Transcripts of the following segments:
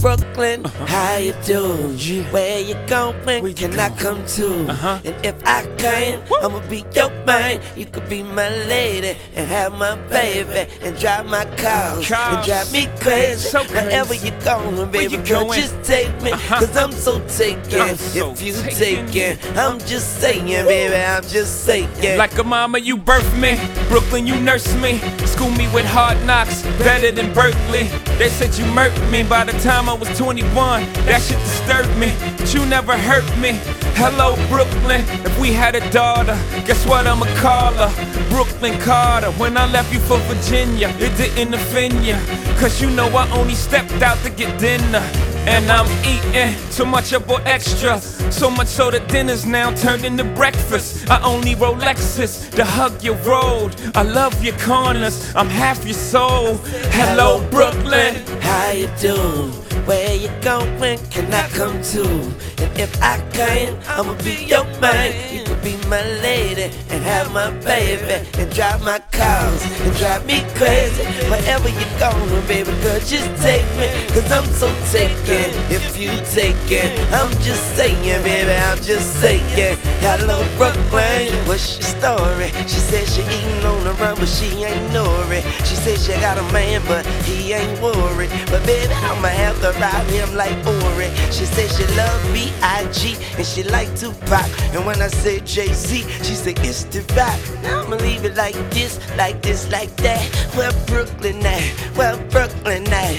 Brooklyn, how you doing? Where you going? Can I come too? And if I can, I'ma be your man. You could be my lady and have my baby and drive my cars and drive me crazy. Wherever you going, baby girl, just take me, cause I'm so taken. If you taken, I'm just saying, baby, I'm just saying. Like a mama, you birthed me. Brooklyn, you nursed me. School me with hard knocks, better than Berkeley. They said you murked me by the time I was 21. That shit disturbed me, but you never hurt me. Hello, Brooklyn. If we had a daughter, guess what I'ma call her? Brooklyn Carter. When I left you for Virginia, it didn't offend ya, cause you know I only stepped out to get dinner. And I'm eating so much of what extra, so much so that dinner's now turned into breakfast. I only Rolexes to hug your road. I love your corners, I'm half your soul. Hello, Brooklyn. How you doing? Where you going? Can I come too? And if I can, I'ma be your man. You could be my lady and have my baby and drive my cars and drive me crazy. Wherever you going, baby girl, just take me, cause I'm so taken. If you taken, I'm just saying, baby, I'm just saying. Hello, Brooklyn, what's your story? She said she eating on the run, but she ain't know it. She said she got a man, but he ain't worried. But baby, I'ma have to ride him like Ori. She said she love B.I.G. and she like Tupac. And when I said Jay-Z, she said it's the rap. Now I'ma leave it like this, like this, like that. Where Brooklyn at? Where Brooklyn at?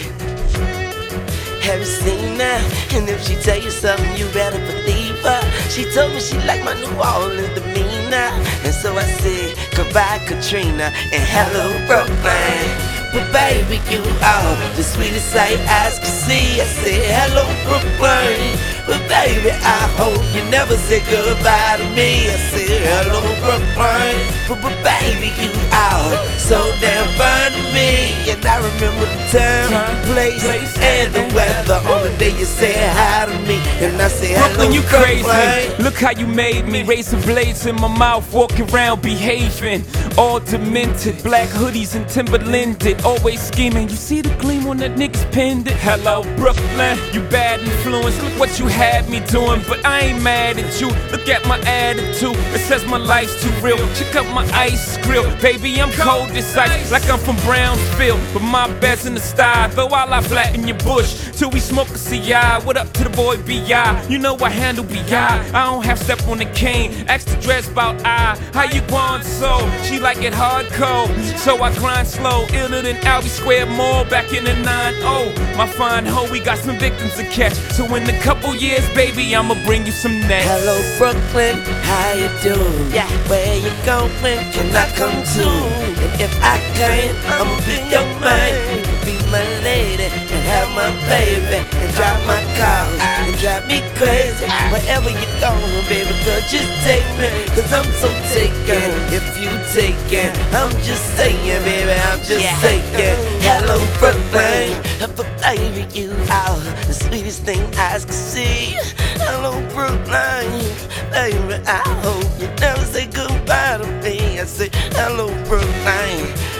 Have you seen her? And if she tell you something, you better believe her. She told me she like my New Orleans demeanor. And so I said, goodbye Katrina and hello Brooklyn. But baby, you are the sweetest sight eyes can see. I said, hello Brooklyn. But baby, I hope you never say goodbye to me. I said, hello Brooklyn. But baby, you are so damn fine to me. And I remember the time, place, and the weather on the day you said hi to me. And I said, hello Brooklyn, you crazy. Brooklyn. Look how you made me. Razor blades in my mouth, walking around behaving all demented. Black hoodies and Timberlanded, always scheming. You see the gleam on that nigga's pendant. Hello, Brooklyn, you bad influence. Look what you had me doing, but I ain't mad at you. Look at my attitude, it says my life's too real. Check out my ice grill, baby, I'm cold as ice, like I'm from Brownsville. But my bed's in the style, though I lie flat in your bush till we smoke a CI. What up to the boy B.I.? You know I handle B.I. I don't have step on the cane, ask the dress about I. How you want so? She like it hardcore, so I grind slow, iller than Albee Square Mall back in the 9-0. My fine hoe, we got some victims to catch, so in a couple years, baby, I'ma bring you some next. Hello Brooklyn, how you doing? Yeah. Where you going? Can I come too? And if I can, I'ma be your man. You could be my lady and have my baby and drive my cars and drive me crazy. Wherever you going, baby girl, just take me, cause I'm so taken. If you taken, I'm just saying, baby, I'm just saying. Hello Brooklyn, but baby, you are the sweetest thing eyes can see. Hello Brooklyn, baby, I hope you never say goodbye to me. I say hello Brooklyn.